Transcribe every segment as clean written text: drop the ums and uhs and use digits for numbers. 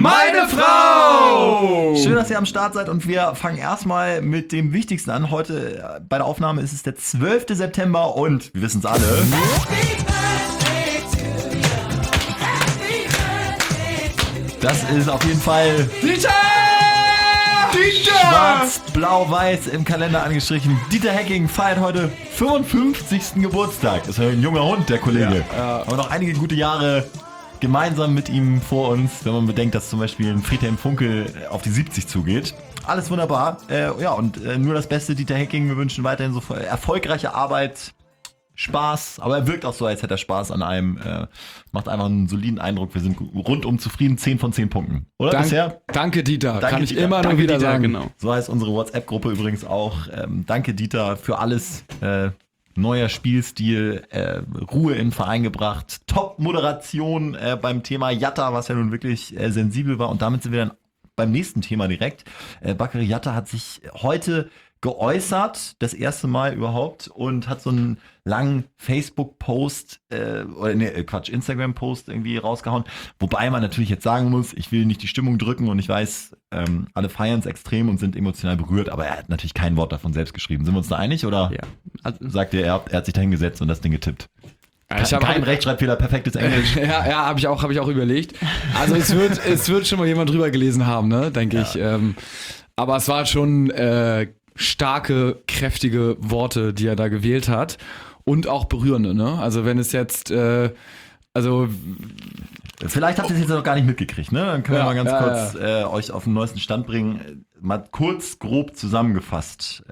Meine Frau! Schön, dass ihr am Start seid und wir fangen erstmal mit dem Wichtigsten an. Heute bei der Aufnahme ist es der 12. September und wir wissen es alle. Das ist auf jeden Fall Dieter! schwarz-blau-weiß im Kalender angestrichen. Dieter Hecking feiert heute 55. Geburtstag. Ist ja ein junger Hund, der Kollege. Ja. Aber noch einige gute Jahre gemeinsam mit ihm vor uns, wenn man bedenkt, dass zum Beispiel ein Friedhelm Funkel auf die 70 zugeht. Alles wunderbar. Nur das Beste, Dieter Hecking. Wir wünschen weiterhin so erfolgreiche Arbeit, Spaß. Aber er wirkt auch so, als hätte er Spaß an einem. Macht einfach einen soliden Eindruck. Wir sind rundum zufrieden. 10 von 10 Punkten. Oder bisher? Danke, Dieter. Kann ich Dieter. immer nur wieder sagen. Genau. So heißt unsere WhatsApp-Gruppe übrigens auch. Danke, Dieter, für alles. Neuer Spielstil, Ruhe in den Verein gebracht, Top-Moderation beim Thema Jatta, was ja nun wirklich sensibel war. Und damit sind wir dann beim nächsten Thema direkt. Bakary Jatta hat sich heute geäußert, das erste Mal überhaupt, und hat so einen langen Facebook-Post, Instagram-Post irgendwie rausgehauen. Wobei man natürlich jetzt sagen muss, ich will nicht die Stimmung drücken und ich weiß, alle feiern es extrem und sind emotional berührt, aber er hat natürlich kein Wort davon selbst geschrieben. Sind wir uns da einig oder sagt er hat sich da hingesetzt und das Ding getippt? Ich habe kein Rechtschreibfehler, perfektes Englisch. Ja, habe ich auch überlegt. Also es wird schon mal jemand drüber gelesen haben, ne, denke ich. Aber es waren schon starke, kräftige Worte, die er da gewählt hat und auch berührende, ne? Also wenn es jetzt Vielleicht habt ihr es jetzt noch gar nicht mitgekriegt, ne? Dann können wir mal ganz kurz euch auf den neuesten Stand bringen. Mal kurz, grob zusammengefasst.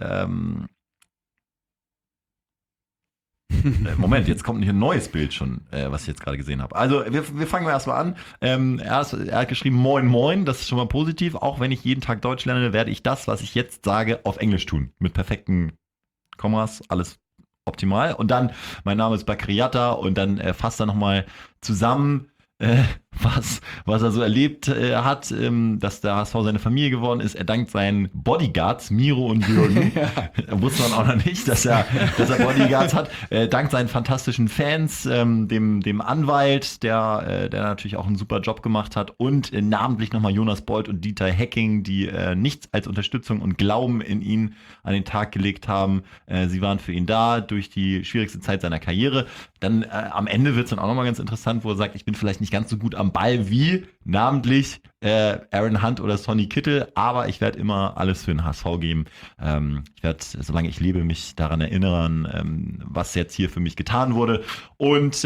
Moment, jetzt kommt nicht ein neues Bild schon, was ich jetzt gerade gesehen habe. Also wir fangen mal erstmal an. Er hat geschrieben, moin moin, das ist schon mal positiv. Auch wenn ich jeden Tag Deutsch lerne, werde ich das, was ich jetzt sage, auf Englisch tun. Mit perfekten Kommas, alles optimal. Und dann, mein Name ist Bakary Jatta und dann fasst er nochmal zusammen, was er so erlebt hat, dass der HSV seine Familie geworden ist. Er dankt seinen Bodyguards, Miro und Jürgen. Wusste man auch noch nicht, dass er Bodyguards hat. Dankt seinen fantastischen Fans, dem Anwalt, der natürlich auch einen super Job gemacht hat, und namentlich nochmal Jonas Bold und Dieter Hecking, die nichts als Unterstützung und Glauben in ihn an den Tag gelegt haben. Sie waren für ihn da durch die schwierigste Zeit seiner Karriere. Dann am Ende wird es dann auch nochmal ganz interessant, wo er sagt, ich bin vielleicht nicht ganz so gut am Ball wie namentlich Aaron Hunt oder Sonny Kittel, aber ich werde immer alles für den HSV geben. Ich werde, solange ich lebe, mich daran erinnern, was jetzt hier für mich getan wurde, und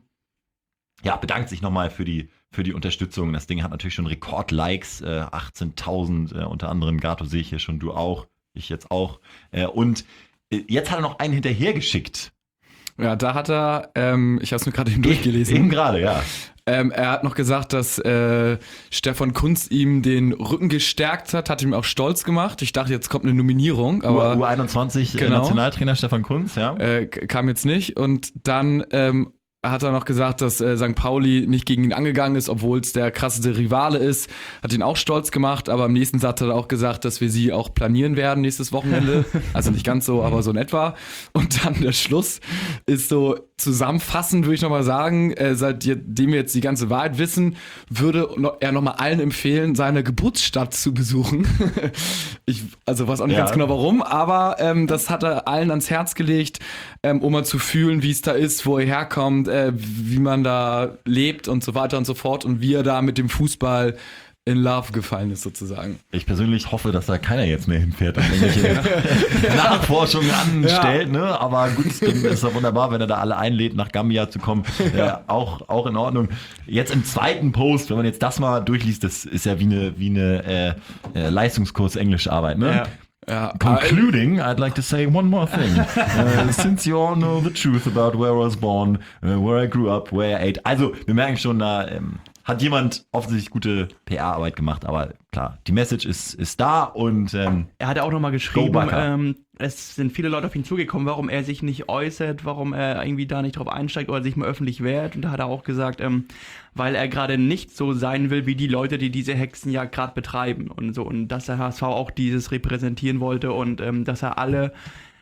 bedankt sich nochmal für die Unterstützung. Das Ding hat natürlich schon Rekord-Likes, 18.000, unter anderem Gato sehe ich hier schon, du auch, ich jetzt auch. Und jetzt hat er noch einen hinterhergeschickt. Ja, da hat er, ich habe es mir gerade eben durchgelesen. Eben gerade, ja. Er hat noch gesagt, dass Stefan Kuntz ihm den Rücken gestärkt hat ihm auch stolz gemacht. Ich dachte, jetzt kommt eine Nominierung, aber U21 genau. Nationaltrainer Stefan Kuntz, ja. Kam jetzt nicht, und dann hat er noch gesagt, dass St. Pauli nicht gegen ihn angegangen ist, obwohl es der krasseste Rivale ist. Hat ihn auch stolz gemacht, aber im nächsten Satz hat er auch gesagt, dass wir sie auch planieren werden nächstes Wochenende. Also nicht ganz so, aber so in etwa. Und dann der Schluss ist so zusammenfassend, würde ich nochmal sagen, seitdem wir jetzt die ganze Wahrheit wissen, würde er nochmal allen empfehlen, seine Geburtsstadt zu besuchen. Ich weiß auch nicht ganz genau warum, aber das hat er allen ans Herz gelegt, um mal zu fühlen, wie es da ist, wo er herkommt, wie man da lebt und so weiter und so fort, und wie er da mit dem Fußball in Love gefallen ist sozusagen. Ich persönlich hoffe, dass da keiner jetzt mehr hinfährt und irgendwelche Nachforschungen anstellt, ne? Aber gut, dann ist ja wunderbar, wenn er da alle einlädt, nach Gambia zu kommen. Auch in Ordnung. Jetzt im zweiten Post, wenn man jetzt das mal durchliest, das ist ja wie eine Leistungskurs Englischarbeit, ne? Ja. Concluding, I'd like to say one more thing. Since you all know the truth about where I was born, where I grew up, where I ate. Also, wir merken schon, da hat jemand offensichtlich gute PR-Arbeit gemacht, aber klar, die Message ist da, und er hat auch nochmal geschrieben, es sind viele Leute auf ihn zugekommen, warum er sich nicht äußert, warum er irgendwie da nicht drauf einsteigt oder sich mal öffentlich wehrt, und da hat er auch gesagt, weil er gerade nicht so sein will wie die Leute, die diese Hexenjagd gerade betreiben und so, und dass der HSV auch dieses repräsentieren wollte, und dass er alle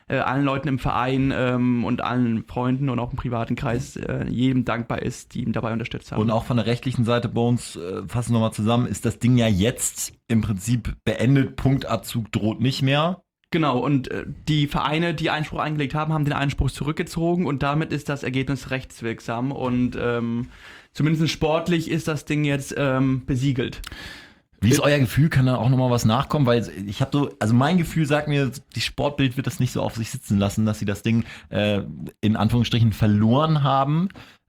allen Leuten im Verein und allen Freunden und auch im privaten Kreis jedem dankbar ist, die ihn dabei unterstützt haben. Und auch von der rechtlichen Seite bei uns, fassen wir nochmal zusammen, ist das Ding ja jetzt im Prinzip beendet, Punktabzug droht nicht mehr. Genau, und die Vereine, die Einspruch eingelegt haben, haben den Einspruch zurückgezogen und damit ist das Ergebnis rechtswirksam und zumindest sportlich ist das Ding jetzt besiegelt. Wie ist euer Gefühl? Kann da auch nochmal was nachkommen? Weil ich habe so, also mein Gefühl sagt mir, die Sportbild wird das nicht so auf sich sitzen lassen, dass sie das Ding in Anführungsstrichen verloren haben.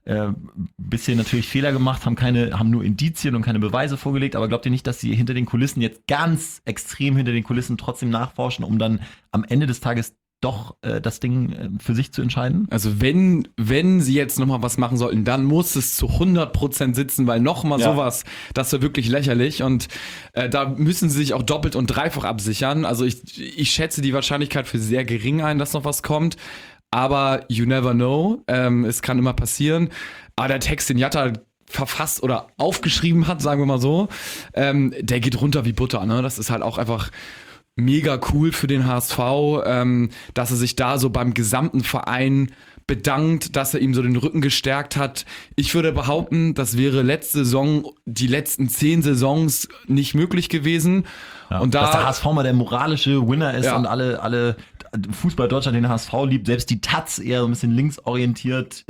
Bisschen natürlich Fehler gemacht, haben nur Indizien und keine Beweise vorgelegt, aber glaubt ihr nicht, dass sie hinter den Kulissen jetzt ganz extrem hinter den Kulissen trotzdem nachforschen, um dann am Ende des Tages doch das Ding für sich zu entscheiden? Also wenn sie jetzt nochmal was machen sollten, dann muss es zu 100% sitzen, weil nochmal sowas, das wäre wirklich lächerlich und da müssen sie sich auch doppelt und dreifach absichern. Also ich schätze die Wahrscheinlichkeit für sehr gering ein, dass noch was kommt, aber you never know, es kann immer passieren. Aber der Text, den Jatta verfasst oder aufgeschrieben hat, sagen wir mal so, der geht runter wie Butter, ne? Das ist halt auch einfach mega cool für den HSV, dass er sich da so beim gesamten Verein bedankt, dass er ihm so den Rücken gestärkt hat. Ich würde behaupten, das wäre letzte Saison, die letzten 10 Saisons nicht möglich gewesen. Ja, und dass der HSV mal der moralische Winner ist Ja. und alle Fußball Deutschland den HSV liebt, selbst die Taz eher so ein bisschen linksorientiert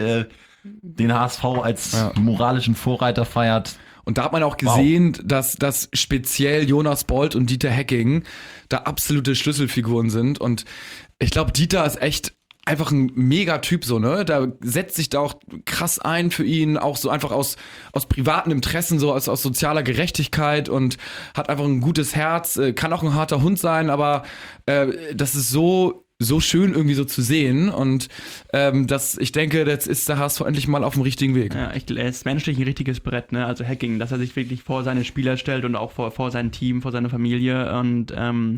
den HSV als moralischen Vorreiter feiert. Und da hat man auch gesehen, dass speziell Jonas Bolt und Dieter Hecking da absolute Schlüsselfiguren sind. Und ich glaube, Dieter ist echt einfach ein Megatyp so, ne? Da setzt sich da auch krass ein für ihn, auch so einfach aus privaten Interessen, so aus sozialer Gerechtigkeit und hat einfach ein gutes Herz, kann auch ein harter Hund sein, aber das ist so schön irgendwie so zu sehen und ich denke, jetzt ist der HSV endlich mal auf dem richtigen Weg. Ja, er ist menschlich ein richtiges Brett, ne? Also Hacking, dass er sich wirklich vor seine Spieler stellt und auch vor sein Team, vor seine Familie und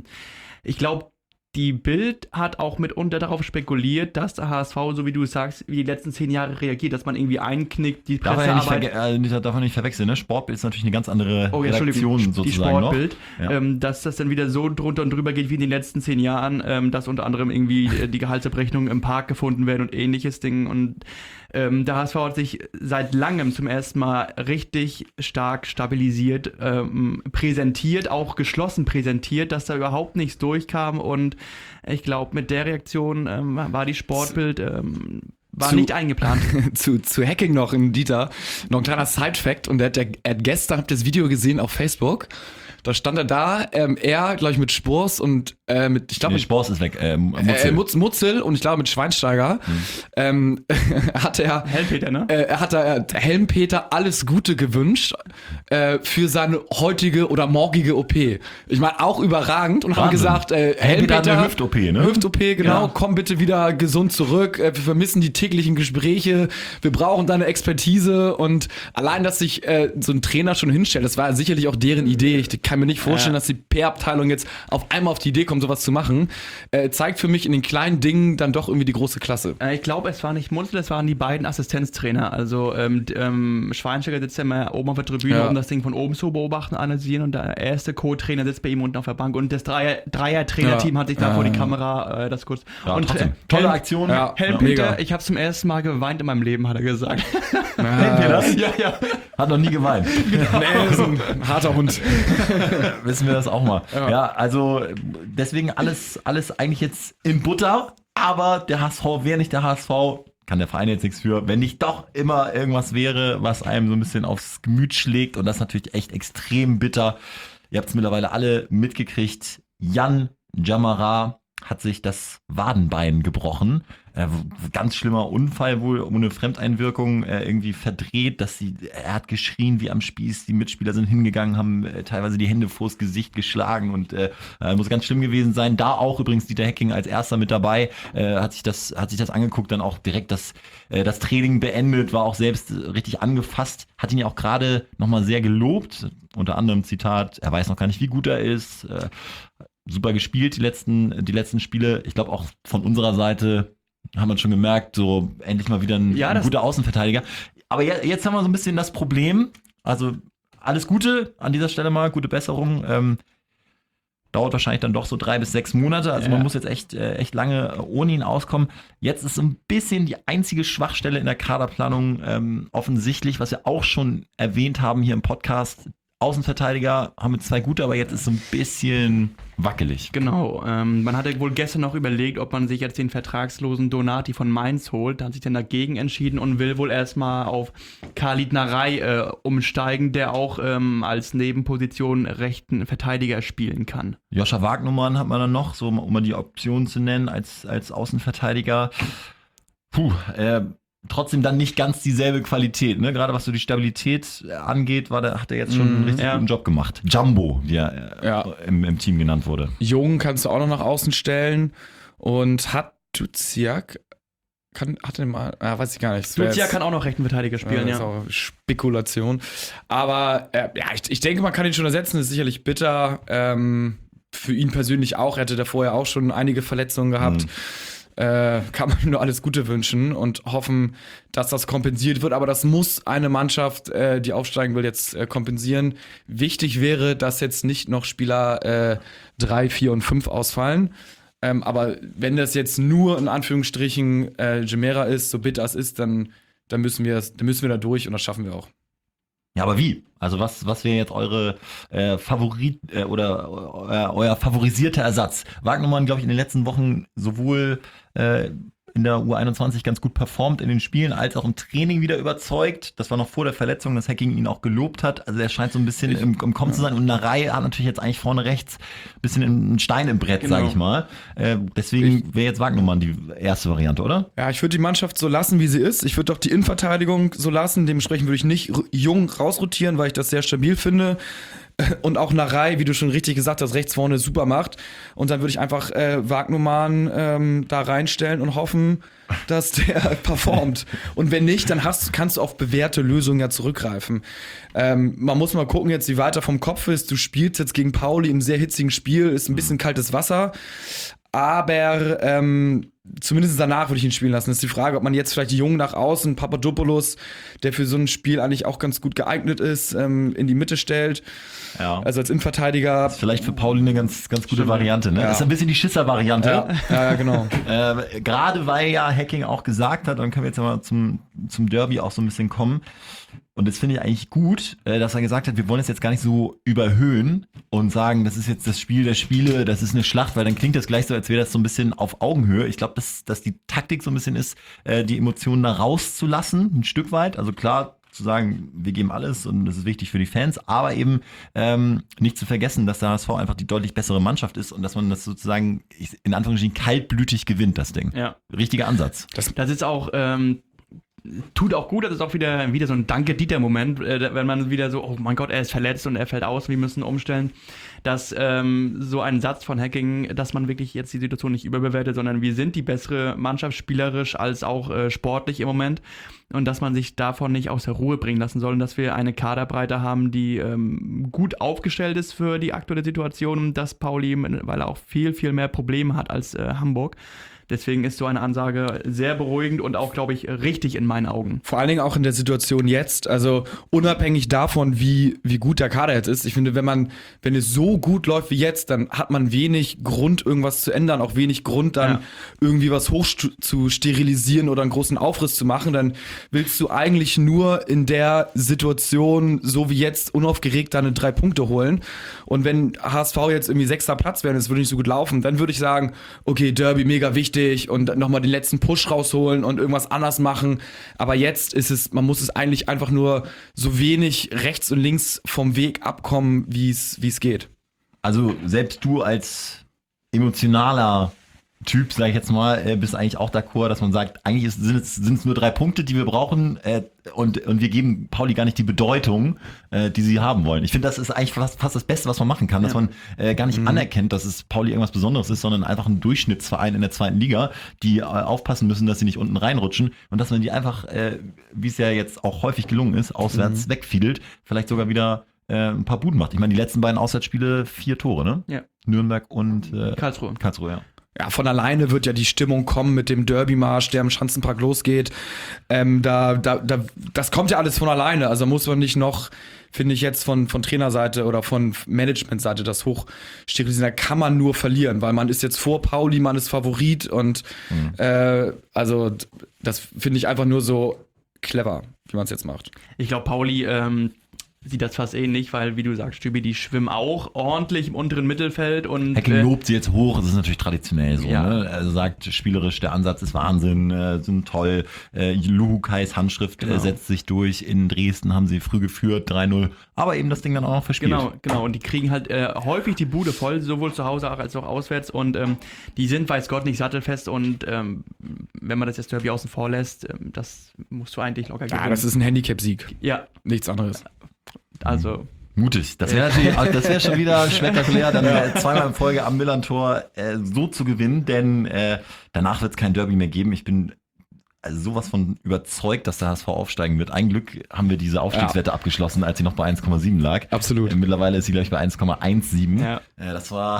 ich glaube, die Bild hat auch mitunter darauf spekuliert, dass der HSV, so wie du sagst, wie die letzten 10 Jahre reagiert, dass man irgendwie einknickt, die Pressearbeit. Darf man nicht verwechseln, ne? Sportbild ist natürlich eine ganz andere Redaktion sozusagen die Sportbild, noch. Ja. Dass das dann wieder so drunter und drüber geht wie in den letzten 10 Jahren, dass unter anderem irgendwie die Gehaltsabrechnungen im Park gefunden werden und ähnliches Ding und der HSV hat sich seit langem zum ersten Mal richtig stark stabilisiert, präsentiert, auch geschlossen präsentiert, dass da überhaupt nichts durchkam und ich glaube, mit der Reaktion war die Sportbild war nicht eingeplant. zu Hacking noch in Dieter, noch ein kleiner Side-Fact und er hat gestern, habt ihr das Video gesehen auf Facebook, da stand er, glaube ich, mit Spurs und ich glaube, Spurs ist weg, Mutzel und ich glaube mit Schweinsteiger hat er Helmpeter, ne? Hat er Helmpeter alles Gute gewünscht für seine heutige oder morgige OP. Ich meine, auch überragend und haben gesagt, Helmpeter hat eine Hüft-OP, ne? Hüft-OP, genau, Ja. Komm bitte wieder gesund zurück, wir vermissen die täglichen Gespräche, wir brauchen deine Expertise und allein, dass sich so ein Trainer schon hinstellt, das war sicherlich auch deren Idee, ich kann mir nicht vorstellen, dass die PR-Abteilung jetzt auf einmal auf die Idee kommt, sowas zu machen, zeigt für mich in den kleinen Dingen dann doch irgendwie die große Klasse. Ich glaube, es war nicht Munzel, es waren die beiden Assistenztrainer. Also Schweinsteiger sitzt ja immer oben auf der Tribüne, um das Ding von oben zu beobachten, analysieren und der erste Co-Trainer sitzt bei ihm unten auf der Bank und das Dreier-Trainer-Team hat sich da vor die Kamera das kurz... Ja, und trotzdem. Tolle Aktion. Ja, Helmpeter, ich habe zum ersten Mal geweint in meinem Leben, hat er gesagt. Kennt ihr das? Ja. Hat noch nie geweint. Nee, so ein harter Hund. Wissen wir das auch mal. Ja, also deswegen alles eigentlich jetzt in Butter, aber der HSV wäre nicht der HSV, kann der Verein jetzt nichts für, wenn nicht doch immer irgendwas wäre, was einem so ein bisschen aufs Gemüt schlägt und das ist natürlich echt extrem bitter. Ihr habt es mittlerweile alle mitgekriegt. Jan Jamara hat sich das Wadenbein gebrochen. Ganz schlimmer Unfall wohl, ohne Fremdeinwirkung, irgendwie verdreht, er hat geschrien wie am Spieß, die Mitspieler sind hingegangen, haben teilweise die Hände vors Gesicht geschlagen und muss ganz schlimm gewesen sein. Da auch übrigens Dieter Hecking als erster mit dabei, hat sich das angeguckt, dann auch direkt das Training beendet, war auch selbst richtig angefasst, hat ihn ja auch gerade nochmal sehr gelobt, unter anderem Zitat, er weiß noch gar nicht, wie gut er ist, super gespielt, die letzten Spiele. Ich glaube auch von unserer Seite haben wir schon gemerkt, so endlich mal wieder ein guter Außenverteidiger. Aber jetzt haben wir so ein bisschen das Problem, also alles Gute an dieser Stelle mal, gute Besserung. dauert wahrscheinlich dann doch so 3 bis 6 Monate. Also man muss jetzt echt lange ohne ihn auskommen. Jetzt ist so ein bisschen die einzige Schwachstelle in der Kaderplanung offensichtlich, was wir auch schon erwähnt haben hier im Podcast. Außenverteidiger haben wir 2 gute, aber jetzt ist so ein bisschen wackelig. Genau, man hatte wohl gestern noch überlegt, ob man sich jetzt den vertragslosen Donati von Mainz holt, da hat sich dann dagegen entschieden und will wohl erstmal auf Khalid Narei umsteigen, der auch als Nebenposition rechten Verteidiger spielen kann. Joscha Wagnumann hat man dann noch, so um mal die Option zu nennen, als Außenverteidiger. Trotzdem dann nicht ganz dieselbe Qualität, ne? Gerade was so die Stabilität angeht, hat er jetzt schon einen richtig guten Job gemacht. Jumbo, wie er im Team genannt wurde. Jung kannst du auch noch nach außen stellen und Hatuziak hat er mal, weiß ich gar nicht. Hatuziak kann auch noch rechten Verteidiger spielen, das ist auch Spekulation. Aber ich denke, man kann ihn schon ersetzen, das ist sicherlich bitter. Für ihn persönlich auch, er hatte da vorher auch schon einige Verletzungen gehabt. Kann man nur alles Gute wünschen und hoffen, dass das kompensiert wird. Aber das muss eine Mannschaft, die aufsteigen will, jetzt kompensieren. Wichtig wäre, dass jetzt nicht noch Spieler 3, 4 und 5 ausfallen. Aber wenn das jetzt nur in Anführungsstrichen Gemera ist, so bitter es ist, dann müssen wir da durch und das schaffen wir auch. Ja, aber wie? Also was wäre jetzt eure Favorit oder euer favorisierter Ersatz? Wagnumann, glaube ich, in den letzten Wochen sowohl in der U21 ganz gut performt in den Spielen, als auch im Training wieder überzeugt. Das war noch vor der Verletzung, dass Hacking ihn auch gelobt hat. Also er scheint so ein bisschen im Kommen zu sein. Und Narei hat natürlich jetzt eigentlich vorne rechts ein bisschen einen Stein im Brett, sage ich mal. Deswegen wäre jetzt Wagnumann die erste Variante, oder? Ja, ich würde die Mannschaft so lassen, wie sie ist. Ich würde doch die Innenverteidigung so lassen. Dementsprechend würde ich nicht Jung rausrotieren, weil ich das sehr stabil finde. Und auch Narei, wie du schon richtig gesagt hast, rechts vorne super macht. Und dann würde ich einfach Wagnumann da reinstellen und hoffen, dass der performt. Und wenn nicht, dann kannst du auf bewährte Lösungen ja zurückgreifen. Man muss mal gucken jetzt, wie weit er vom Kopf ist. Du spielst jetzt gegen Pauli im sehr hitzigen Spiel, ist ein bisschen kaltes Wasser. Aber zumindest danach würde ich ihn spielen lassen. Das ist die Frage, ob man jetzt vielleicht die Jungen nach außen, Papadopoulos, der für so ein Spiel eigentlich auch ganz gut geeignet ist, in die Mitte stellt. Ja. Also als Innenverteidiger. Das ist vielleicht für Pauli eine ganz gute Variante, ne? Ja. Das ist ein bisschen die Schisser-Variante. Ja, genau. Gerade weil ja Hacking auch gesagt hat, dann können wir jetzt mal zum Derby auch so ein bisschen kommen. Und das finde ich eigentlich gut, dass er gesagt hat, wir wollen es jetzt gar nicht so überhöhen und sagen, das ist jetzt das Spiel der Spiele, das ist eine Schlacht, weil dann klingt das gleich so, als wäre das so ein bisschen auf Augenhöhe. Ich glaube, dass die Taktik so ein bisschen ist, die Emotionen da rauszulassen, ein Stück weit. Also klar, zu sagen, wir geben alles und das ist wichtig für die Fans, aber eben nicht zu vergessen, dass der HSV einfach die deutlich bessere Mannschaft ist und dass man das sozusagen in Anführungsstrichen kaltblütig gewinnt, das Ding. Ja. Richtiger Ansatz. Das ist auch tut auch gut, das ist auch wieder so ein Danke-Dieter-Moment, wenn man wieder so, oh mein Gott, er ist verletzt und er fällt aus, wir müssen umstellen, dass so ein Satz von Hacking, dass man wirklich jetzt die Situation nicht überbewertet, sondern wir sind die bessere Mannschaft, spielerisch als auch sportlich im Moment und dass man sich davon nicht aus der Ruhe bringen lassen soll und dass wir eine Kaderbreite haben, die gut aufgestellt ist für die aktuelle Situation, dass Pauli, weil er auch viel, viel mehr Probleme hat als Hamburg. Deswegen ist so eine Ansage sehr beruhigend und auch, glaube ich, richtig in meinen Augen. Vor allen Dingen auch in der Situation jetzt, also unabhängig davon, wie gut der Kader jetzt ist. Ich finde, wenn es so gut läuft wie jetzt, dann hat man wenig Grund, irgendwas zu ändern, auch wenig Grund, dann irgendwie was hoch zu sterilisieren oder einen großen Aufriss zu machen. Dann willst du eigentlich nur in der Situation, so wie jetzt, unaufgeregt deine 3 Punkte holen. Und wenn HSV jetzt irgendwie 6. Platz wäre und es würde nicht so gut laufen, dann würde ich sagen, okay, Derby, mega wichtig, und nochmal den letzten Push rausholen und irgendwas anders machen. Aber jetzt man muss es eigentlich einfach nur so wenig rechts und links vom Weg abkommen, wie es geht. Also selbst du als emotionaler Typ, sag ich jetzt mal, bist eigentlich auch d'accord, dass man sagt, eigentlich sind es nur 3 Punkte, die wir brauchen und wir geben Pauli gar nicht die Bedeutung, die sie haben wollen. Ich finde, das ist eigentlich fast das Beste, was man machen kann, dass man gar nicht anerkennt, dass es Pauli irgendwas Besonderes ist, sondern einfach ein Durchschnittsverein in der 2. Liga, die aufpassen müssen, dass sie nicht unten reinrutschen und dass man die einfach, wie es ja jetzt auch häufig gelungen ist, auswärts wegfiedelt, vielleicht sogar wieder ein paar Buden macht. Ich meine, die letzten beiden Auswärtsspiele 4 Tore, ne? Ja. Nürnberg und Karlsruhe. Karlsruhe, ja. Ja, von alleine wird ja die Stimmung kommen mit dem Derby-Marsch, der im Schanzenpark losgeht. Das kommt ja alles von alleine. Also muss man nicht noch, finde ich jetzt von Trainerseite oder von Managementseite das hochsterilisierten. Da kann man nur verlieren, weil man ist jetzt vor Pauli, man ist Favorit und also das finde ich einfach nur so clever, wie man es jetzt macht. Ich glaube, Pauli sieht das fast ähnlich, weil, wie du sagst, Stübi, die schwimmen auch ordentlich im unteren Mittelfeld. Und Hecking lobt sie jetzt hoch, das ist natürlich traditionell so. Ja. Ne? Er sagt, spielerisch, der Ansatz ist Wahnsinn, sind toll. Luhukais Handschrift setzt sich durch. In Dresden haben sie früh geführt, 3-0, aber eben das Ding dann auch noch verspielt. Genau. Und die kriegen halt häufig die Bude voll, sowohl zu Hause als auch auswärts. Und die sind, weiß Gott, nicht sattelfest. Und wenn man das jetzt Derby außen vor lässt, das musst du eigentlich locker gewinnen. Ja, das ist ein Handicap-Sieg. Ja. Nichts anderes. Also mutig. Das wäre schon wieder spektakulär, dann zweimal in Folge am Millern-Tor so zu gewinnen, denn danach wird es kein Derby mehr geben. Ich bin sowas von überzeugt, dass der HSV aufsteigen wird. Ein Glück haben wir diese Aufstiegswette abgeschlossen, als sie noch bei 1,7 lag. Absolut. Mittlerweile ist sie gleich bei 1,17. Ja. Das war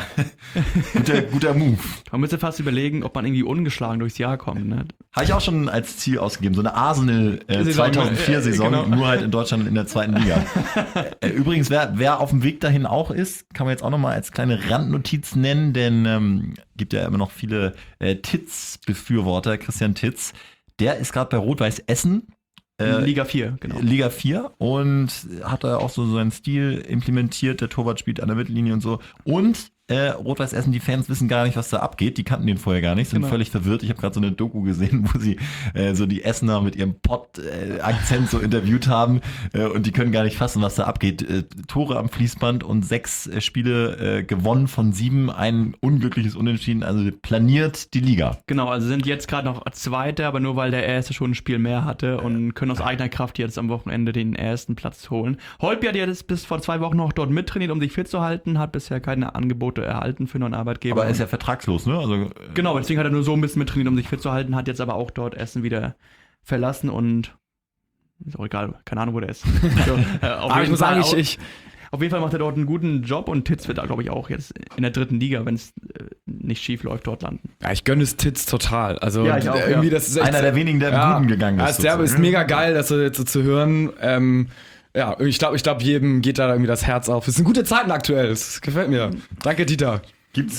guter Move. Man müsste fast überlegen, ob man irgendwie ungeschlagen durchs Jahr kommt. Ne? Habe ich auch schon als Ziel ausgegeben. So eine Arsenal 2004-Saison, genau. nur halt in Deutschland in der 2. Liga. Übrigens, wer auf dem Weg dahin auch ist, kann man jetzt auch nochmal als kleine Randnotiz nennen, denn gibt ja immer noch viele Titz-Befürworter, Christian Titz. Der ist gerade bei Rot-Weiß Essen. Liga 4, genau. Liga 4 und hat da auch so seinen Stil implementiert. Der Torwart spielt an der Mittellinie und so. Und Rot-Weiß Essen, die Fans wissen gar nicht, was da abgeht. Die kannten den vorher gar nicht, sind völlig verwirrt. Ich habe gerade so eine Doku gesehen, wo sie so die Essener mit ihrem Pott-Akzent so interviewt haben und die können gar nicht fassen, was da abgeht. Tore am Fließband und 6 Spiele gewonnen von 7, ein unglückliches Unentschieden, also planiert die Liga. Genau, also sind jetzt gerade noch Zweiter, aber nur weil der Erste schon ein Spiel mehr hatte und können aus eigener Kraft jetzt am Wochenende den ersten Platz holen. Holtby hat jetzt bis vor 2 Wochen noch dort mittrainiert, um sich fit zu halten, hat bisher keine Angebote erhalten für einen Arbeitgeber. Aber er ist ja vertragslos, ne? Also, genau, deswegen hat er nur so ein bisschen mittrainiert, um sich fit zu halten, hat jetzt aber auch dort Essen wieder verlassen und ist auch egal, keine Ahnung, wo der ist. Also, Aber ich muss sagen, auf jeden Fall macht er dort einen guten Job und Titz wird da, glaube ich, auch jetzt in der 3. Liga, wenn es nicht schief läuft, dort landen. Ja, ich gönne es Titz total. Also ja, ich auch, irgendwie, das ist echt einer der wenigen, der im Guten gegangen ist. Ja, ist mega geil, das so zu hören. Ja, ich glaube, jedem geht da irgendwie das Herz auf. Es sind gute Zeiten aktuell, das gefällt mir. Danke, Dieter. Gibt's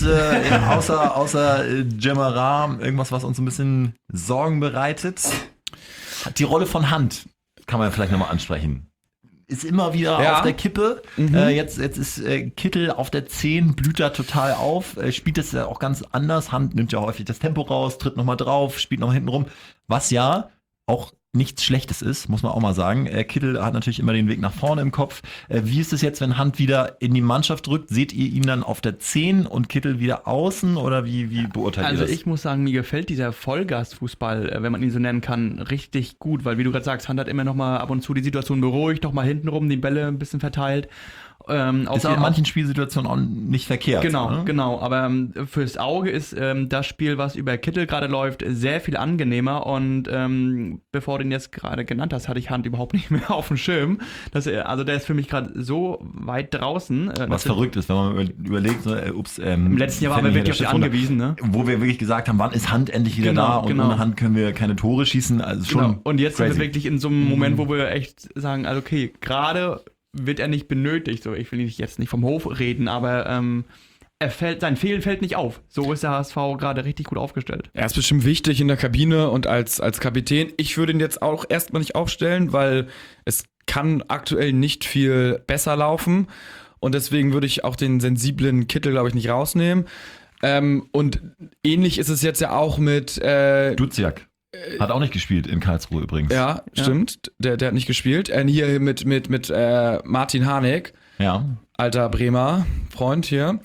außer Gemara irgendwas, was uns ein bisschen Sorgen bereitet? Die Rolle von Hand kann man vielleicht nochmal ansprechen. Ist immer wieder auf der Kippe. Jetzt ist Kittel auf der 10, blüht da total auf. Spielt das ja auch ganz anders. Hand nimmt ja häufig das Tempo raus, tritt nochmal drauf, spielt nochmal hinten rum. Was ja auch nichts Schlechtes ist, muss man auch mal sagen. Kittel hat natürlich immer den Weg nach vorne im Kopf. Wie ist es jetzt, wenn Hand wieder in die Mannschaft rückt? Seht ihr ihn dann auf der 10 und Kittel wieder außen oder wie beurteilt ihr das? Also ich muss sagen, mir gefällt dieser Vollgasfußball, wenn man ihn so nennen kann, richtig gut, weil wie du gerade sagst, Hand hat immer noch mal ab und zu die Situation beruhigt, noch mal hintenrum die Bälle ein bisschen verteilt. Ist aber in manchen Spielsituationen auch nicht verkehrt. Genau. Aber fürs Auge ist das Spiel, was über Kittel gerade läuft, sehr viel angenehmer. Und bevor du ihn jetzt gerade genannt hast, hatte ich Hand überhaupt nicht mehr auf dem Schirm. Also der ist für mich gerade so weit draußen. Was verrückt ist, wenn man überlegt, im letzten Jahr waren wir wirklich auf die angewiesen, ne? Wo wir wirklich gesagt haben, wann ist Hand endlich wieder da und ohne Hand können wir keine Tore schießen. Also schon Und jetzt crazy. sind wir wirklich in so einem Moment, wo wir echt sagen, also okay, gerade wird er nicht benötigt. So, ich will jetzt nicht vom Hof reden, aber sein Fehlen fällt nicht auf. So ist der HSV gerade richtig gut aufgestellt. Er ist bestimmt wichtig in der Kabine und als Kapitän. Ich würde ihn jetzt auch erstmal nicht aufstellen, weil es kann aktuell nicht viel besser laufen. Und deswegen würde ich auch den sensiblen Kittel, glaube ich, nicht rausnehmen. Und ähnlich ist es jetzt ja auch mit Duziak. Hat auch nicht gespielt in Karlsruhe übrigens. Ja, stimmt. Der hat nicht gespielt. Hier mit Martin Harnik. Ja. Alter Bremer Freund hier.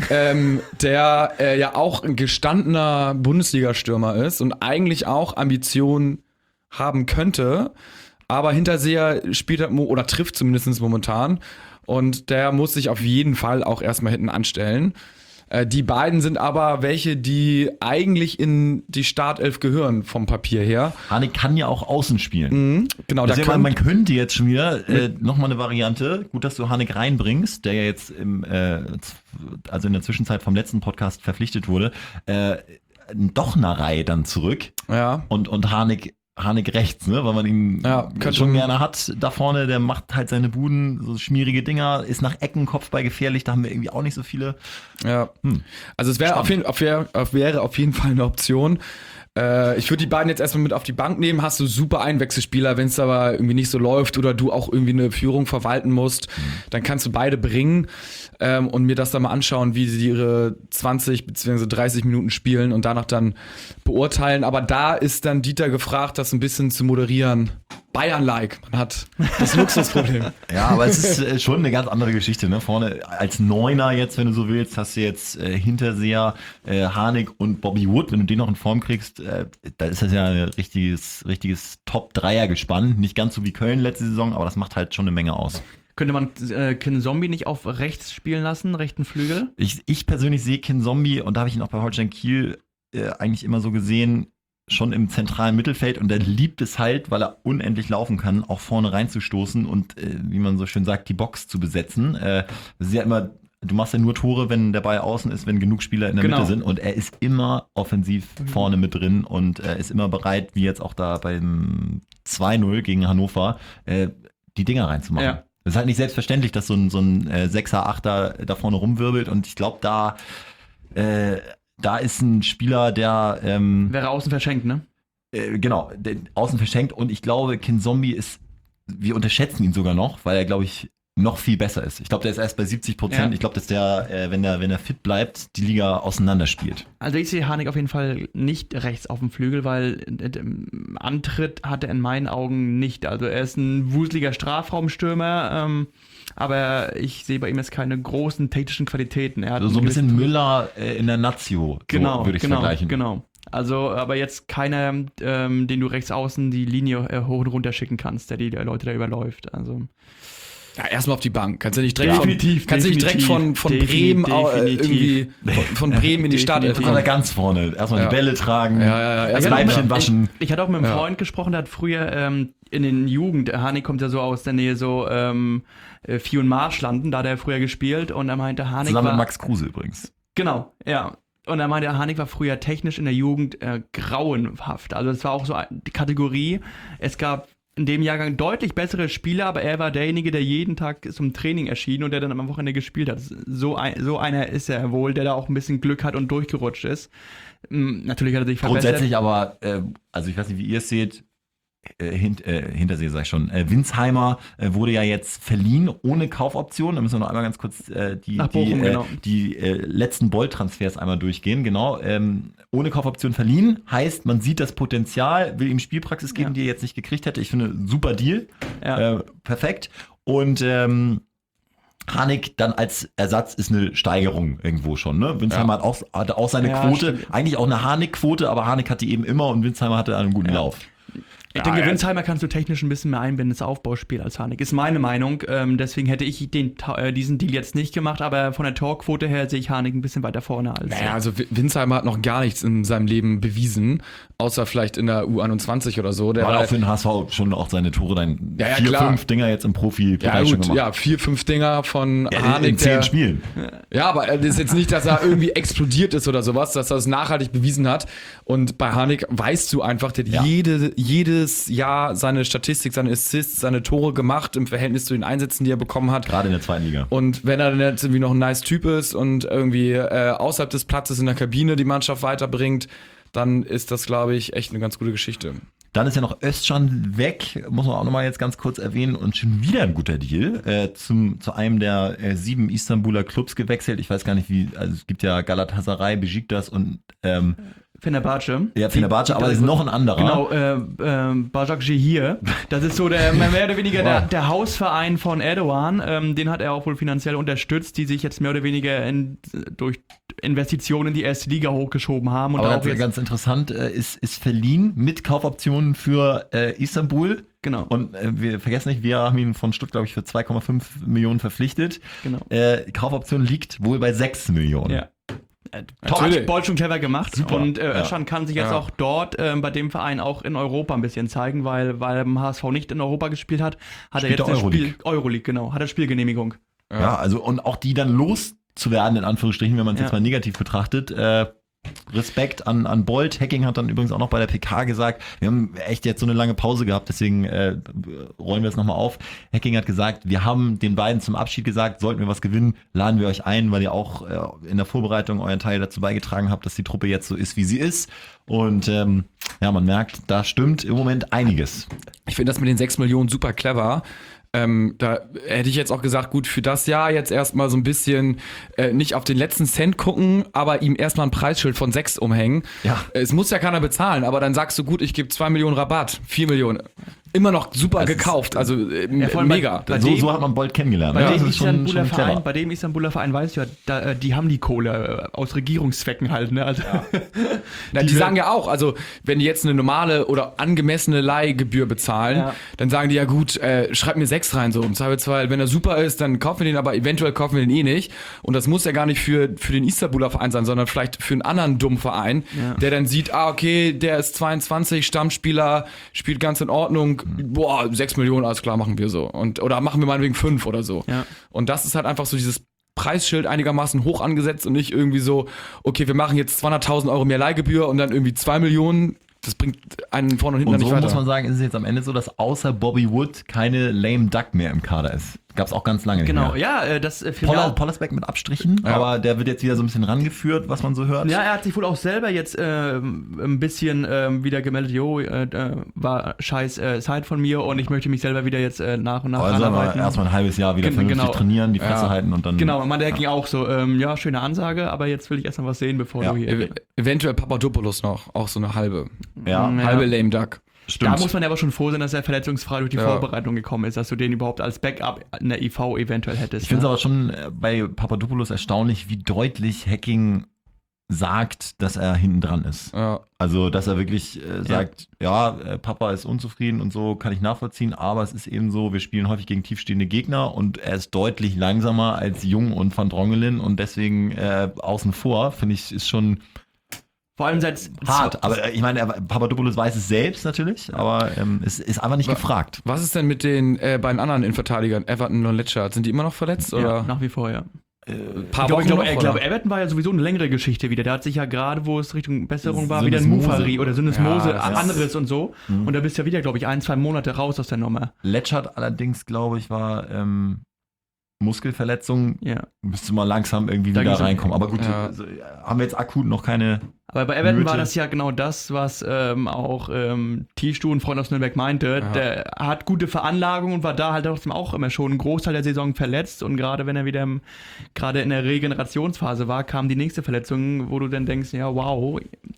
Der ja auch ein gestandener Bundesliga-Stürmer ist und eigentlich auch Ambitionen haben könnte. Aber Hinterseher spielt oder trifft zumindest momentan. Und der muss sich auf jeden Fall auch erstmal hinten anstellen. Die beiden sind aber welche, die eigentlich in die Startelf gehören vom Papier her. Harnik kann ja auch außen spielen. Genau, man könnte jetzt schon wieder nochmal eine Variante, gut, dass du Harnik reinbringst, der ja jetzt also in der Zwischenzeit vom letzten Podcast verpflichtet wurde, doch eine Reihe dann zurück. Ja. Und Harnik rechts, ne, weil man ihn schon gerne hat da vorne, der macht halt seine Buden, so schmierige Dinger, ist nach Ecken, Kopfball gefährlich, da haben wir irgendwie auch nicht so viele. Ja, also es wäre auf jeden Fall eine Option. Ich würde die beiden jetzt erstmal mit auf die Bank nehmen, hast du super Einwechselspieler, wenn es aber irgendwie nicht so läuft oder du auch irgendwie eine Führung verwalten musst, dann kannst du beide bringen und mir das dann mal anschauen, wie sie ihre 20 bzw. 30 Minuten spielen und danach dann beurteilen. Aber da ist dann Dieter gefragt, das ein bisschen zu moderieren. Bayern-like, man hat das Luxusproblem. Ja, aber es ist schon eine ganz andere Geschichte, ne? Vorne als Neuner jetzt, wenn du so willst, hast du jetzt Hinterseher, Harnik und Bobby Wood. Wenn du den noch in Form kriegst, da ist das ja ein richtiges Top-Dreier-Gespann. Nicht ganz so wie Köln letzte Saison, aber das macht halt schon eine Menge aus. Könnte man Kinzombie nicht auf rechts spielen lassen, rechten Flügel? Ich persönlich sehe Kinzombie, und da habe ich ihn auch bei Holstein Kiel eigentlich immer so gesehen, schon im zentralen Mittelfeld, und er liebt es halt, weil er unendlich laufen kann, auch vorne reinzustoßen und, wie man so schön sagt, die Box zu besetzen. Das ist ja immer, du machst ja nur Tore, wenn der Ball außen ist, wenn genug Spieler in der Mitte sind, und er ist immer offensiv vorne mit drin und ist immer bereit, wie jetzt auch da beim 2-0 gegen Hannover, die Dinger reinzumachen. Ja. Das ist halt nicht selbstverständlich, dass so ein 6er, 8er da vorne rumwirbelt, und ich glaube, da ist ein Spieler, der wäre außen verschenkt, ne? Genau, außen verschenkt, und ich glaube, Kinzombie wir unterschätzen ihn sogar noch, weil er, glaube ich, noch viel besser ist. Ich glaube, der ist erst bei 70%. Ja. Ich glaube, dass der, wenn er fit bleibt, die Liga auseinanderspielt. Also ich sehe Harnik auf jeden Fall nicht rechts auf dem Flügel, weil Antritt hat er in meinen Augen nicht. Also er ist ein wuseliger Strafraumstürmer, aber ich sehe bei ihm jetzt keine großen technischen Qualitäten. Er hat so ein bisschen Müller in der Nazio, so würde ich vergleichen. Genau. Also, aber jetzt keiner, den du rechts außen die Linie hoch und runter schicken kannst, der die Leute da überläuft. Also ja, erstmal auf die Bank. Kannst du nicht direkt von Bremen irgendwie von Bremen in die Startelf kommen. Also ganz vorne. Erstmal die Bälle tragen, das Leibchen waschen. Ich hatte auch mit einem Freund gesprochen, der hat früher in den Jugend, Harnik kommt ja so aus der Nähe so Vieh- und Marschlanden, da hat er früher gespielt, und er meinte, Harnik zusammen mit Max Kruse übrigens. Genau, ja. Und er meinte, Harnik war früher technisch in der Jugend grauenhaft. Also es war auch so die Kategorie, es gab in dem Jahrgang deutlich bessere Spieler, aber er war derjenige, der jeden Tag zum Training erschien und der dann am Wochenende gespielt hat. So einer ist er wohl, der da auch ein bisschen Glück hat und durchgerutscht ist. Natürlich hat er sich verbessert. Grundsätzlich aber, also ich weiß nicht, wie ihr es seht, Hintersee sag ich schon, Winsheimer wurde ja jetzt verliehen ohne Kaufoption. Da müssen wir noch einmal ganz kurz die letzten Boll-Transfers einmal durchgehen. Genau, ohne Kaufoption verliehen heißt, man sieht das Potenzial, will ihm Spielpraxis geben, die er jetzt nicht gekriegt hätte. Ich finde, super Deal, perfekt. Und Harnik dann als Ersatz ist eine Steigerung irgendwo schon, ne? Winsheimer hat auch seine Quote, eigentlich auch eine Harnik-Quote, aber Harnik hat die eben immer, und Winsheimer hatte einen guten Lauf. Ich denke, Winsheimer kannst du technisch ein bisschen mehr einbinden ins Aufbauspiel als Harnik. Ist meine Meinung. Deswegen hätte ich diesen Deal jetzt nicht gemacht, aber von der Torquote her sehe ich Harnik ein bisschen weiter vorne als. Naja, also Winsheimer hat noch gar nichts in seinem Leben bewiesen, außer vielleicht in der U21 oder so. Der war auch für den HSV schon auch seine Tore, dann 4-5 Dinger jetzt im Profi. Ja gut, 4-5 Dinger von Harnik. In 10 Spielen. Ja, aber das ist jetzt nicht, dass er irgendwie explodiert ist oder sowas, dass er es nachhaltig bewiesen hat. Und bei Harnik weißt du einfach, der hat jedes Jahr seine Statistik, seine Assists, seine Tore gemacht im Verhältnis zu den Einsätzen, die er bekommen hat. Gerade in der zweiten Liga. Und wenn er dann jetzt irgendwie noch ein nice Typ ist und irgendwie außerhalb des Platzes in der Kabine die Mannschaft weiterbringt, dann ist das, glaube ich, echt eine ganz gute Geschichte. Dann ist ja noch Özcan weg, muss man auch nochmal jetzt ganz kurz erwähnen, und schon wieder ein guter Deal. Zu einem der 7 Istanbuler Clubs gewechselt. Ich weiß gar nicht wie, also es gibt ja Galatasaray, Besiktas und Fenerbahce. Ja, Fenerbahce, aber es ist noch ein anderer. Genau, Başakşehir. Das ist so mehr oder weniger der Hausverein von Erdogan. Den hat er auch wohl finanziell unterstützt, die sich jetzt mehr oder weniger durch Investitionen in die erste Liga hochgeschoben haben. Und aber auch ganz interessant, ist verliehen mit Kaufoptionen für Istanbul. Genau. Und wir vergessen nicht, wir haben ihn von Stuttgart, glaube ich, für 2,5 Millionen verpflichtet. Genau. Kaufoption liegt wohl bei 6 Millionen. Ja. Bold schon clever gemacht. Super. Und Özcan kann sich jetzt auch dort bei dem Verein auch in Europa ein bisschen zeigen, weil beim HSV nicht in Europa gespielt hat, hat er jetzt das Spiel, Euroleague, genau, hat er Spielgenehmigung. Ja, also und auch die dann loszuwerden, in Anführungsstrichen, wenn man es jetzt mal negativ betrachtet, Respekt an Bold. Hacking hat dann übrigens auch noch bei der PK gesagt, wir haben echt jetzt so eine lange Pause gehabt, deswegen rollen wir es nochmal auf. Hacking hat gesagt, wir haben den beiden zum Abschied gesagt, sollten wir was gewinnen, laden wir euch ein, weil ihr auch in der Vorbereitung euren Teil dazu beigetragen habt, dass die Truppe jetzt so ist, wie sie ist. Und man merkt, da stimmt im Moment einiges. Ich finde das mit den 6 Millionen super clever. Da hätte ich jetzt auch gesagt, gut, für das Jahr jetzt erstmal so ein bisschen nicht auf den letzten Cent gucken, aber ihm erstmal ein Preisschild von 6 umhängen. Ja. Es muss ja keiner bezahlen, aber dann sagst du, gut, ich gebe 2 Millionen Rabatt, 4 Millionen. Immer noch super gekauft, also mega. So hat man Bold kennengelernt. Bei dem Istanbuler Verein weiß ich ja, die haben die Kohle aus Regierungszwecken halt. Ne? Also die sagen ja auch, also wenn die jetzt eine normale oder angemessene Leihgebühr bezahlen, dann sagen die ja gut, schreib mir 6 rein, so im Zweifelsfall, wenn er super ist, dann kaufen wir den, aber eventuell kaufen wir den eh nicht. Und das muss ja gar nicht für den Istanbuler Verein sein, sondern vielleicht für einen anderen dummen Verein, der dann sieht, okay, der ist 22, Stammspieler, spielt ganz in Ordnung, 6 Millionen, alles klar, machen wir so. Oder machen wir meinetwegen 5 oder so. Ja. Und das ist halt einfach so dieses Preisschild einigermaßen hoch angesetzt und nicht irgendwie so, okay, wir machen jetzt 200.000 Euro mehr Leihgebühr und dann irgendwie 2 Millionen. Das bringt einen vorne und hinten nicht weiter. Und so muss man sagen, ist es jetzt am Ende so, dass außer Bobby Wood keine lame Duck mehr im Kader ist. Gab es auch ganz lange nicht mehr. Ja, das Pollersbeck mit Abstrichen, aber der wird jetzt wieder so ein bisschen rangeführt, was man so hört. Ja, er hat sich wohl auch selber jetzt ein bisschen wieder gemeldet, war scheiß Zeit von mir und ich möchte mich selber wieder jetzt nach und nach ranarbeiten. Erstmal ein halbes Jahr wieder vernünftig trainieren, die Fresse halten und dann... Genau, man der ging auch so, schöne Ansage, aber jetzt will ich erst mal was sehen, bevor du hier... Eventuell Papadopoulos noch, auch so eine halbe. Halbe lame Duck. Stimmt. Da muss man aber schon froh sein, dass er verletzungsfrei durch die Vorbereitung gekommen ist, dass du den überhaupt als Backup in der IV eventuell hättest. Ich finde es aber schon bei Papadopoulos erstaunlich, wie deutlich Hacking sagt, dass er hinten dran ist. Ja. Also, dass er wirklich sagt, Papa ist unzufrieden und so, kann ich nachvollziehen, aber es ist eben so, wir spielen häufig gegen tiefstehende Gegner und er ist deutlich langsamer als Jung und Van Drongelen und deswegen außen vor, finde ich, ist schon... Vor allem seit hart, aber ich meine, Papadopoulos weiß es selbst natürlich, aber es ist einfach nicht gefragt. Was ist denn mit den beiden anderen Innenverteidigern, Everton und Letchard? Sind die immer noch verletzt? Oder? Ja, nach wie vor, ja. Ich glaube, Everton war ja sowieso eine längere Geschichte wieder. Der hat sich ja gerade, wo es Richtung Besserung war, wieder ein Mufari oder Syndesmose, anderes und so. Und da bist du ja wieder, glaube ich, 1-2 Monate raus aus der Nummer. Letchard allerdings, glaube ich, war... Muskelverletzung, müsste mal langsam irgendwie wieder reinkommen. Aber gut, haben wir jetzt akut noch keine. Aber bei Everton war das ja genau das, was auch Tischtu, ein Freund aus Nürnberg, meinte. Ja. Der hat gute Veranlagung und war da halt trotzdem auch immer schon einen Großteil der Saison verletzt. Und gerade wenn er wieder gerade in der Regenerationsphase war, kam die nächste Verletzung, wo du dann denkst, ja wow,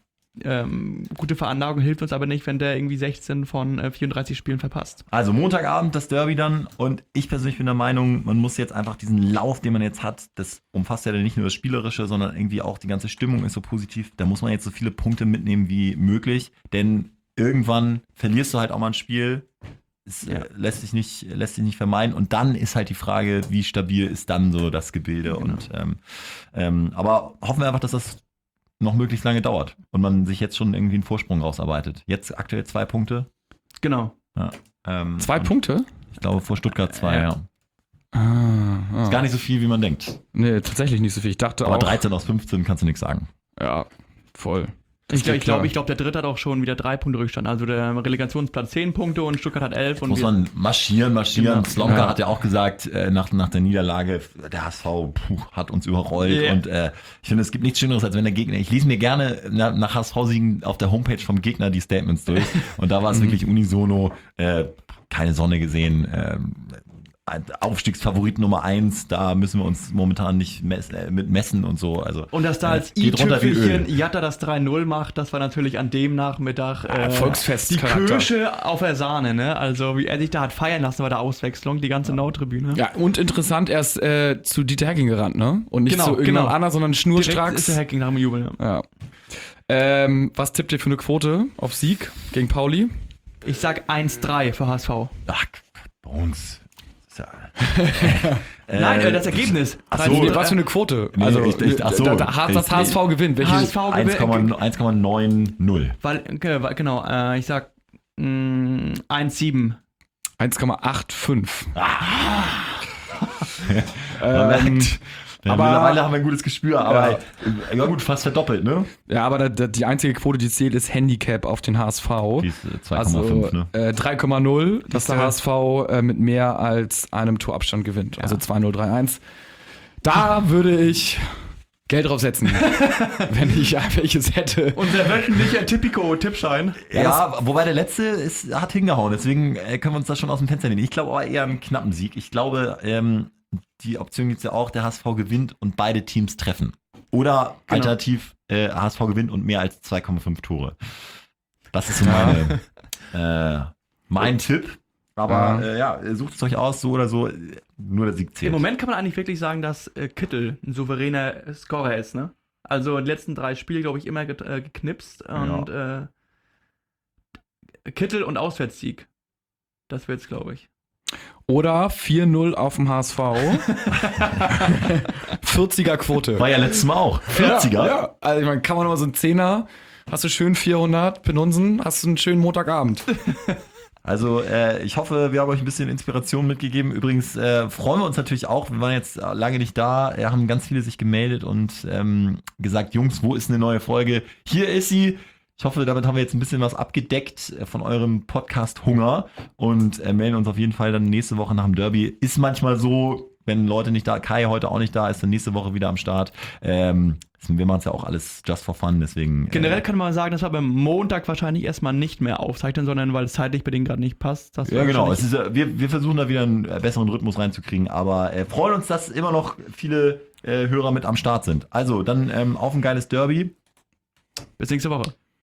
gute Veranlagung hilft uns aber nicht, wenn der irgendwie 16 von 34 Spielen verpasst. Also Montagabend das Derby dann und ich persönlich bin der Meinung, man muss jetzt einfach diesen Lauf, den man jetzt hat, das umfasst ja nicht nur das Spielerische, sondern irgendwie auch die ganze Stimmung ist so positiv, da muss man jetzt so viele Punkte mitnehmen wie möglich, denn irgendwann verlierst du halt auch mal ein Spiel, es lässt sich nicht vermeiden und dann ist halt die Frage, wie stabil ist dann so das Gebilde und aber hoffen wir einfach, dass das noch möglichst lange dauert und man sich jetzt schon irgendwie einen Vorsprung rausarbeitet. Jetzt aktuell 2 Punkte. Genau. Ja, 2 Punkte? Ich glaube vor Stuttgart 2, Ist gar nicht so viel, wie man denkt. Nee, tatsächlich nicht so viel. Ich dachte aber auch... 13 aus 15 kannst du nichts sagen. Ja, voll. Ich glaube, der Dritte hat auch schon wieder 3 Punkte Rückstand. Also der Relegationsplatz 10 Punkte und Stuttgart hat 11. Und muss man marschieren. Genau. Slomka hat ja auch gesagt, nach der Niederlage, der HSV hat uns überrollt. Yeah. Und ich finde, es gibt nichts Schöneres, als wenn der Gegner, ich lese mir gerne nach HSV-Siegen auf der Homepage vom Gegner die Statements durch. Und da war es wirklich unisono, keine Sonne gesehen, Aufstiegsfavorit Nummer 1, da müssen wir uns momentan nicht mit messen und so. Also, und dass da als i-Tüpfelchen Jatta das 3-0 macht, das war natürlich an dem Nachmittag Volksfest die Kirsche auf der Sahne, ne? Also wie er sich da hat feiern lassen bei der Auswechslung, die ganze Nordtribüne. Ja, und interessant, er ist zu Dieter Hecking gerannt, ne? Und nicht zu irgendjemand anderem, sondern schnurstracks. Direkt ist der Hecking nach dem Jubel, ja. Was tippt ihr für eine Quote auf Sieg gegen Pauli? Ich sag 1-3 für HSV. Ach, bei uns Nein, das Ergebnis. Ach so. Nee, was für eine Quote? Nee, also, das HSV gewinnt. HSV gewinnt. 1,90. Genau, ich sag 1,7. 1,85. Aber mittlerweile haben wir ein gutes Gespür, aber Ja. gut, fast verdoppelt, ne? Ja, aber die einzige Quote, die zählt, ist Handicap auf den HSV. Die ist 2,5, Also ne? 3,0, dass der HSV mit mehr als einem Torabstand gewinnt. Also 2-0, 3-1. Da würde ich Geld drauf setzen, wenn ich welches hätte. Unser wöchentlicher Tipico-Tippschein. Ja, wobei der letzte hat hingehauen, deswegen können wir uns das schon aus dem Fenster nehmen. Ich glaube aber eher einen knappen Sieg. Ich glaube, die Option gibt es ja auch, der HSV gewinnt und beide Teams treffen. Oder alternativ HSV gewinnt und mehr als 2,5 Tore. Das ist so mein Tipp. Aber sucht es euch aus, so oder so, nur der Sieg zählt. Im Moment kann man eigentlich wirklich sagen, dass Kittel ein souveräner Scorer ist, ne? Also in den letzten 3 Spielen, glaube ich, immer geknipst. Und Kittel und Auswärtssieg. Das wird's, glaube ich. Oder 4-0 auf dem HSV. 40er Quote. War ja letztes Mal auch. 40er? Ja. Also ich meine, kann man noch mal so einen 10er, hast du schön 400 Penunsen, hast du einen schönen Montagabend. Also ich hoffe, wir haben euch ein bisschen Inspiration mitgegeben. Übrigens freuen wir uns natürlich auch, wir waren jetzt lange nicht da, haben ganz viele sich gemeldet und gesagt, Jungs, wo ist eine neue Folge? Hier ist sie. Ich hoffe, damit haben wir jetzt ein bisschen was abgedeckt von eurem Podcast Hunger und melden uns auf jeden Fall dann nächste Woche nach dem Derby. Ist manchmal so, wenn Leute nicht da, Kai heute auch nicht da ist, dann nächste Woche wieder am Start. Wir machen es ja auch alles just for fun, deswegen. Generell kann man sagen, dass wir beim Montag wahrscheinlich erstmal nicht mehr aufzeichnen, sondern weil es zeitlich bei denen gerade nicht passt. Ja, genau. Es ist, wir versuchen da wieder einen besseren Rhythmus reinzukriegen, aber freuen uns, dass immer noch viele Hörer mit am Start sind. Also, dann auf ein geiles Derby. Bis nächste Woche.